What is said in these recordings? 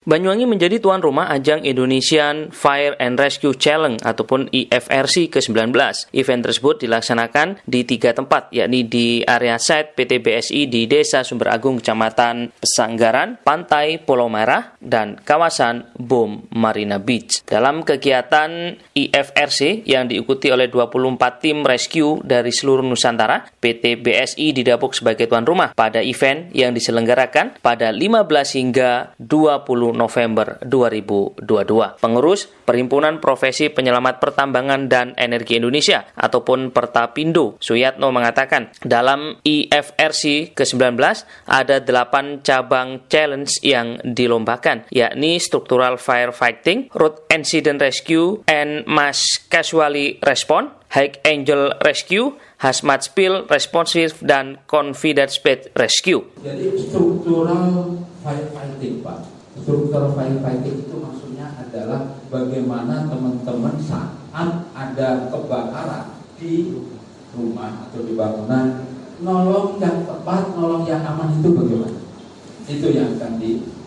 Banyuwangi menjadi tuan rumah ajang Indonesian Fire and Rescue Challenge ataupun IFRC ke-19. Event tersebut dilaksanakan di 3 tempat, yakni di area site PT BSI di Desa Sumber Agung, Kecamatan Pesanggaran, Pantai Pulau Merah, dan kawasan Bom Marina Beach. Dalam kegiatan IFRC yang diikuti oleh 24 tim rescue dari seluruh Nusantara, PT BSI didapuk sebagai tuan rumah pada event yang diselenggarakan pada 15 hingga 20 November 2022. Pengurus Perhimpunan Profesi Penyelamat Pertambangan dan Energi Indonesia ataupun Pertapindo, Suyatno, mengatakan dalam IFRC ke-19 ada 8 cabang challenge yang dilombakan, yakni Structural Firefighting, Road Incident Rescue and Mass Casualty Response, High Angel Rescue, Hazmat Spill Responsive, dan Confidence Based Rescue. Jadi Structural Firefighting, Pak. Structural firefighting itu maksudnya adalah bagaimana teman-teman saat ada kebakaran di rumah atau di bangunan, nolong yang tepat, nolong yang aman itu bagaimana? Itu yang akan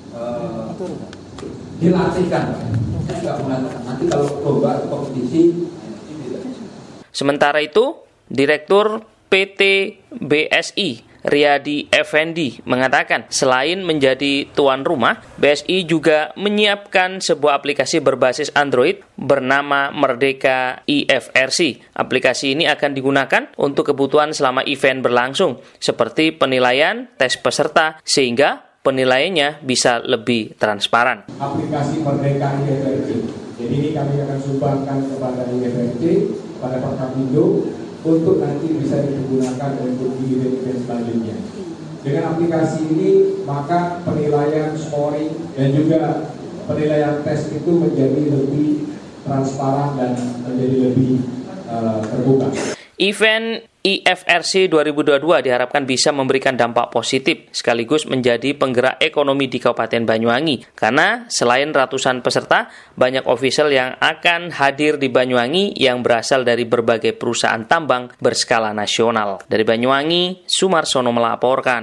dilatihkan. Saya nggak mengatakan nanti kalau lomba kompetisi. Sementara itu, Direktur PT BSI Riyadi Effendi mengatakan selain menjadi tuan rumah, BSI juga menyiapkan sebuah aplikasi berbasis Android bernama Merdeka IFRC. Aplikasi ini akan digunakan untuk kebutuhan selama event berlangsung, seperti penilaian tes peserta, sehingga penilaiannya bisa lebih transparan. Aplikasi Merdeka IFRC. Jadi ini kami akan sumbangkan kepada IFRC, pada Pertapindo, untuk nanti bisa digunakan untuk di event selanjutnya. Dengan aplikasi ini, maka penilaian scoring dan juga penilaian tes itu menjadi lebih transparan dan menjadi lebih terbuka. Event IFRC 2022 diharapkan bisa memberikan dampak positif sekaligus menjadi penggerak ekonomi di Kabupaten Banyuwangi, karena selain ratusan peserta, banyak ofisial yang akan hadir di Banyuwangi yang berasal dari berbagai perusahaan tambang berskala nasional. Dari Banyuwangi, Sumarsono melaporkan.